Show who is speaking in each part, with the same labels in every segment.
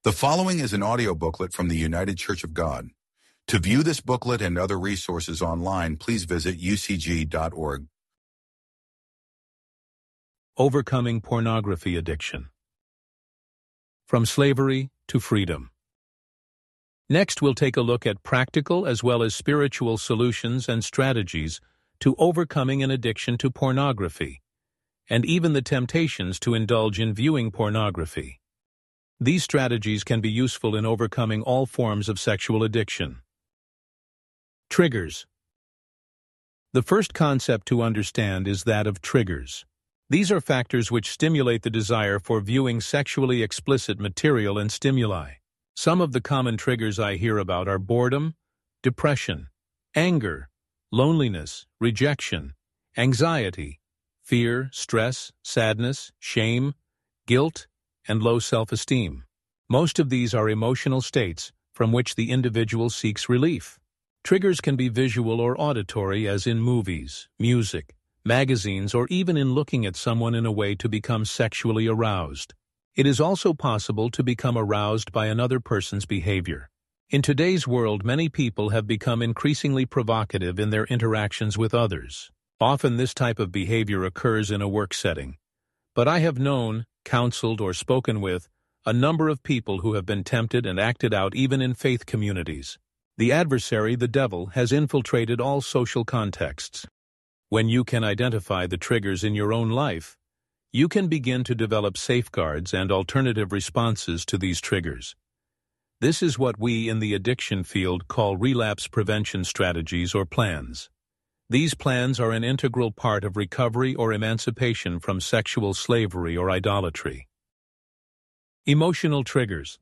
Speaker 1: The following is an audio booklet from the United Church of God. To view this booklet and other resources online, please visit ucg.org.
Speaker 2: Overcoming pornography addiction. From slavery to freedom. Next, we'll take a look at practical as well as spiritual solutions and strategies to overcoming an addiction to pornography, and even the temptations to indulge in viewing pornography. These strategies can be useful in overcoming all forms of sexual addiction. Triggers. The first concept to understand is that of triggers. These are factors which stimulate the desire for viewing sexually explicit material and stimuli. Some of the common triggers I hear about are boredom, depression, anger, loneliness, rejection, anxiety, fear, stress, sadness, shame, guilt, and low self-esteem. Most of these are emotional states from which the individual seeks relief. Triggers can be visual or auditory, as in movies, music, magazines, or even in looking at someone in a way to become sexually aroused. It is also possible to become aroused by another person's behavior. In today's world, many people have become increasingly provocative in their interactions with others. Often this type of behavior occurs in a work setting. But I have known, counseled, or spoken with a number of people who have been tempted and acted out even in faith communities. The adversary, the devil, has infiltrated all social contexts. When you can identify the triggers in your own life, you can begin to develop safeguards and alternative responses to these triggers. This is what we in the addiction field call relapse prevention strategies or plans. These plans are an integral part of recovery or emancipation from sexual slavery or idolatry. Emotional triggers.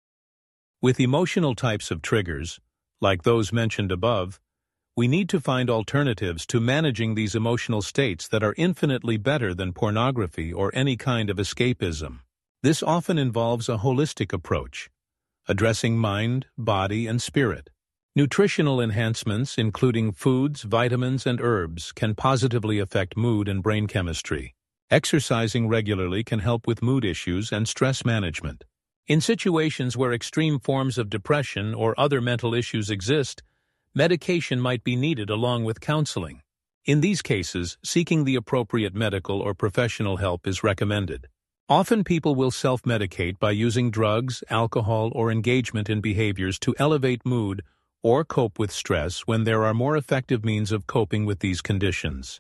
Speaker 2: With emotional types of triggers, like those mentioned above, we need to find alternatives to managing these emotional states that are infinitely better than pornography or any kind of escapism. This often involves a holistic approach, addressing mind, body, and spirit. Nutritional enhancements, including foods, vitamins, and herbs, can positively affect mood and brain chemistry. Exercising regularly can help with mood issues and stress management. In situations where extreme forms of depression or other mental issues exist, medication might be needed along with counseling. In these cases, seeking the appropriate medical or professional help is recommended. Often people will self-medicate by using drugs, alcohol, or engagement in behaviors to elevate mood or cope with stress when there are more effective means of coping with these conditions.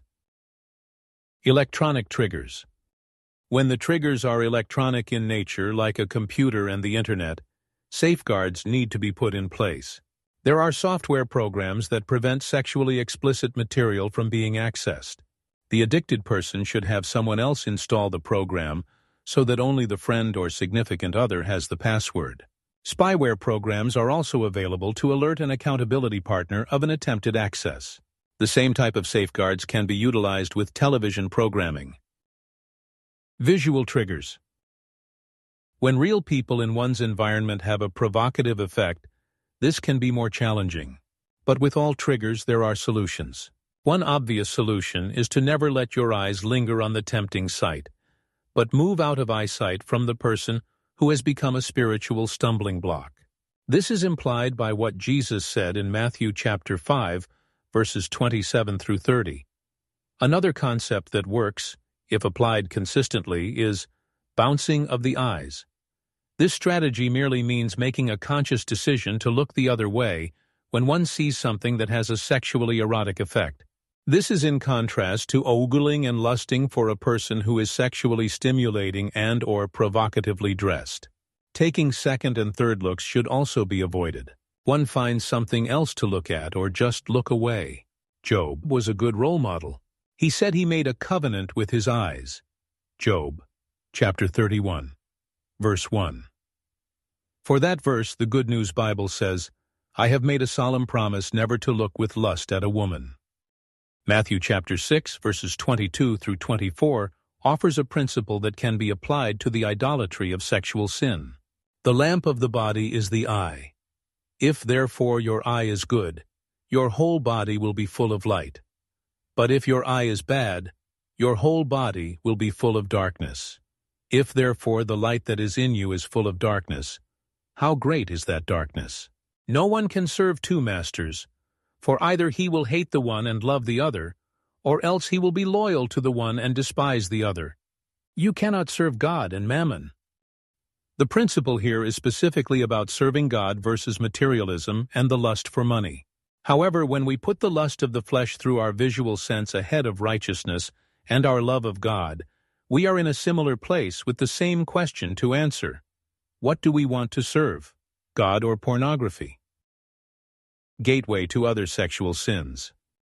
Speaker 2: Electronic triggers. When the triggers are electronic in nature, like a computer and the internet, safeguards need to be put in place. There are software programs that prevent sexually explicit material from being accessed. The addicted person should have someone else install the program so that only the friend or significant other has the password. Spyware programs are also available to alert an accountability partner of an attempted access. The same type of safeguards can be utilized with television programming. Visual triggers. When real people in one's environment have a provocative effect, this can be more challenging. But with all triggers, there are solutions. One obvious solution is to never let your eyes linger on the tempting sight, but move out of eyesight from the person who has become a spiritual stumbling block. This is implied by what Jesus said in Matthew chapter 5, verses 27 through 30. Another concept that works, if applied consistently, is bouncing of the eyes. This strategy merely means making a conscious decision to look the other way when one sees something that has a sexually erotic effect. This is in contrast to ogling and lusting for a person who is sexually stimulating and/or provocatively dressed. Taking second and third looks should also be avoided. One finds something else to look at or just look away. Job was a good role model. He said he made a covenant with his eyes. Job, chapter 31. Verse 1. For that verse, the Good News Bible says, I have made a solemn promise never to look with lust at a woman. Matthew chapter 6, verses 22 through 24, offers a principle that can be applied to the idolatry of sexual sin. The lamp of the body is the eye. If therefore your eye is good, your whole body will be full of light. But if your eye is bad, your whole body will be full of darkness. If therefore the light that is in you is full of darkness, How great is that darkness! No one can serve two masters, for either he will hate the one and love the other, or else he will be loyal to the one and despise the other. You cannot serve God and mammon. The principle here is specifically about serving God versus materialism and the lust for money. However, when we put the lust of the flesh through our visual sense ahead of righteousness and our love of God, we are in a similar place with the same question to answer. What do we want to serve, God or pornography? Gateway to other sexual sins.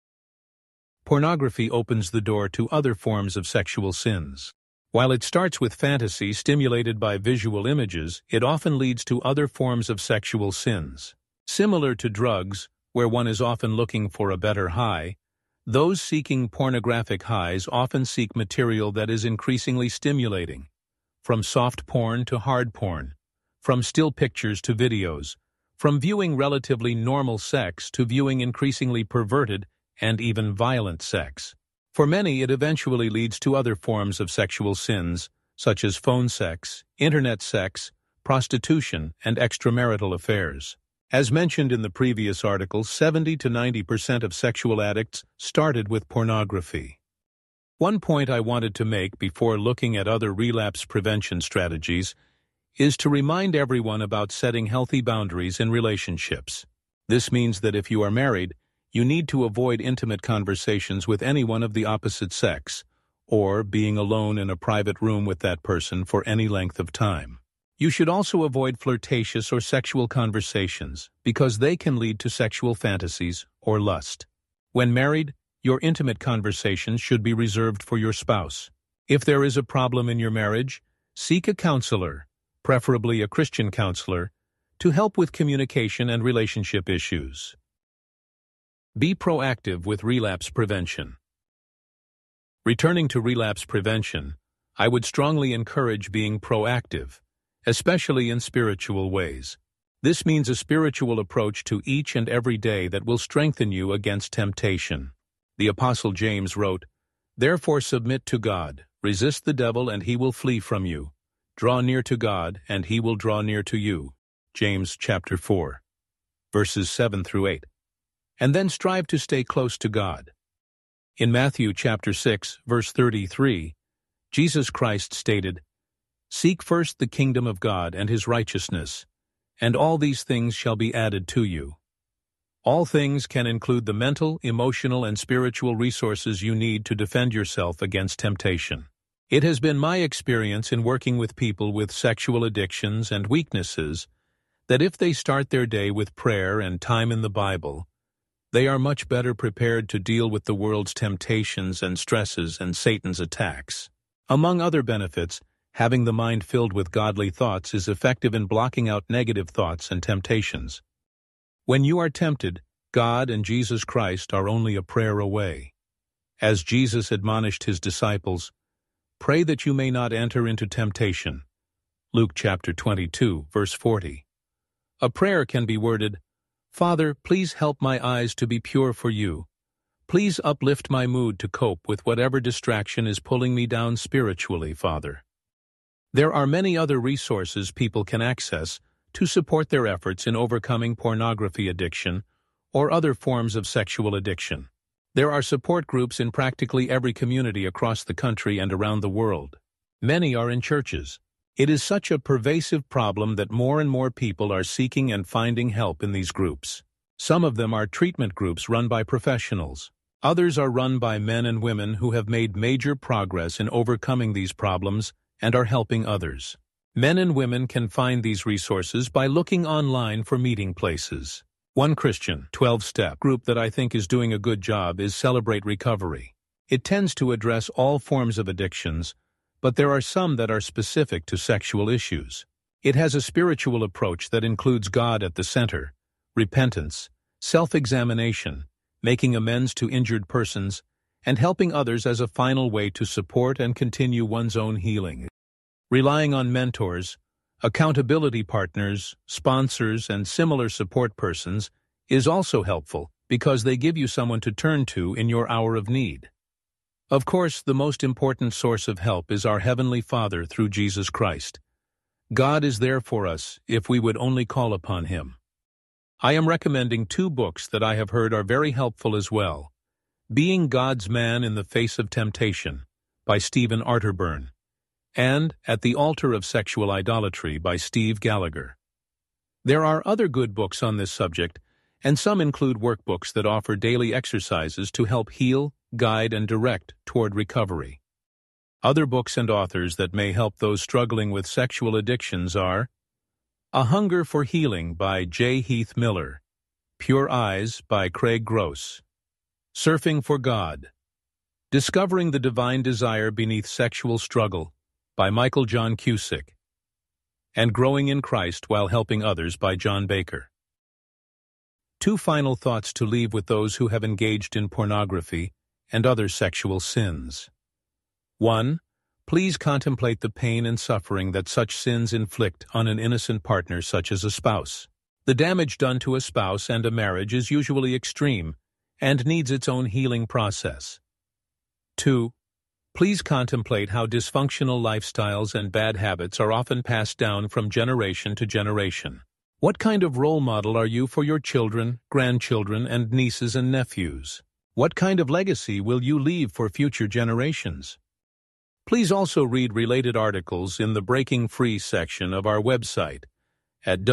Speaker 2: Pornography opens the door to other forms of sexual sins. While it starts with fantasy stimulated by visual images, it often leads to other forms of sexual sins. Similar to drugs, where one is often looking for a better high, those seeking pornographic highs often seek material that is increasingly stimulating, from soft porn to hard porn, from still pictures to videos, from viewing relatively normal sex to viewing increasingly perverted and even violent sex. For many, it eventually leads to other forms of sexual sins, such as phone sex, internet sex, prostitution, and extramarital affairs. As mentioned in the previous article, 70 to 90% of sexual addicts started with pornography. One point I wanted to make before looking at other relapse prevention strategies is to remind everyone about setting healthy boundaries in relationships. This means that if you are married, you need to avoid intimate conversations with anyone of the opposite sex, or being alone in a private room with that person for any length of time. You should also avoid flirtatious or sexual conversations, because they can lead to sexual fantasies or lust. When married, your intimate conversations should be reserved for your spouse. If there is a problem in your marriage, seek a counselor, preferably a Christian counselor, to help with communication and relationship issues. Be proactive with relapse prevention. Returning to relapse prevention, I would strongly encourage being proactive, especially in spiritual ways. This means a spiritual approach to each and every day that will strengthen you against temptation. The Apostle James wrote, "Therefore submit to God, resist the devil and he will flee from you. Draw near to God and he will draw near to you." James chapter 4, verses 7 through 8. And then strive to stay close to God. In Matthew chapter 6, verse 33, Jesus Christ stated, "Seek first the kingdom of God and his righteousness, and all these things shall be added to you." All things can include the mental, emotional, and spiritual resources you need to defend yourself against temptation. It has been my experience in working with people with sexual addictions and weaknesses that if they start their day with prayer and time in the Bible, they are much better prepared to deal with the world's temptations and stresses and Satan's attacks. Among other benefits, having the mind filled with godly thoughts is effective in blocking out negative thoughts and temptations. When you are tempted, God and Jesus Christ are only a prayer away. As Jesus admonished his disciples, "Pray that you may not enter into temptation." Luke chapter 22, verse 40. A prayer can be worded, "Father, please help my eyes to be pure for you. Please uplift my mood to cope with whatever distraction is pulling me down spiritually, Father." There are many other resources people can access to support their efforts in overcoming pornography addiction or other forms of sexual addiction. There are support groups in practically every community across the country and around the world. Many are in churches. It is such a pervasive problem that more and more people are seeking and finding help in these groups. Some of them are treatment groups run by professionals. Others are run by men and women who have made major progress in overcoming these problems and are helping others. Men and women can find these resources by looking online for meeting places. One Christian 12-step group that I think is doing a good job is Celebrate Recovery. It tends to address all forms of addictions, but there are some that are specific to sexual issues. It has a spiritual approach that includes God at the center, repentance, self-examination, making amends to injured persons, and helping others as a final way to support and continue one's own healing. Relying on mentors, accountability partners, sponsors, and similar support persons is also helpful because they give you someone to turn to in your hour of need. Of course, the most important source of help is our Heavenly Father through Jesus Christ. God is there for us if we would only call upon Him. I am recommending 2 books that I have heard are very helpful as well. Being God's Man in the Face of Temptation by Stephen Arterburn, and At the Altar of Sexual Idolatry by Steve Gallagher. There are other good books on this subject, and some include workbooks that offer daily exercises to help heal, guide, and direct toward recovery. Other books and authors that may help those struggling with sexual addictions are A Hunger for Healing by J. Heath Miller, Pure Eyes by Craig Gross, Surfing for God, Discovering the Divine Desire Beneath Sexual Struggle by Michael John Cusick, and Growing in Christ While Helping Others by John Baker. 2 final thoughts to leave with those who have engaged in pornography and other sexual sins. 1. Please contemplate the pain and suffering that such sins inflict on an innocent partner such as a spouse. The damage done to a spouse and a marriage is usually extreme and needs its own healing process. 2. Please contemplate how dysfunctional lifestyles and bad habits are often passed down from generation to generation. What kind of role model are you for your children, grandchildren, and nieces and nephews? What kind of legacy will you leave for future generations? Please also read related articles in the Breaking Free section of our website at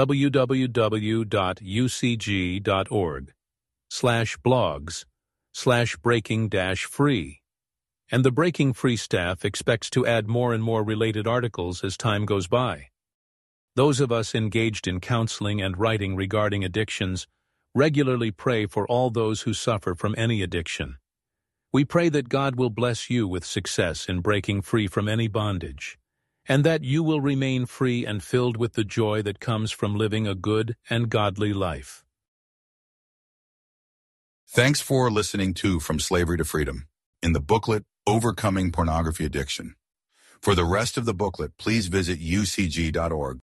Speaker 2: www.ucg.org/blogs/breaking-free. And the Breaking Free staff expects to add more and more related articles as time goes by. Those of us engaged in counseling and writing regarding addictions regularly pray for all those who suffer from any addiction. We pray that God will bless you with success in breaking free from any bondage, and that you will remain free and filled with the joy that comes from living a good and godly life.
Speaker 1: Thanks for listening to From Slavery to Freedom in the booklet Overcoming Pornography Addiction. For the rest of the booklet, please visit ucg.org.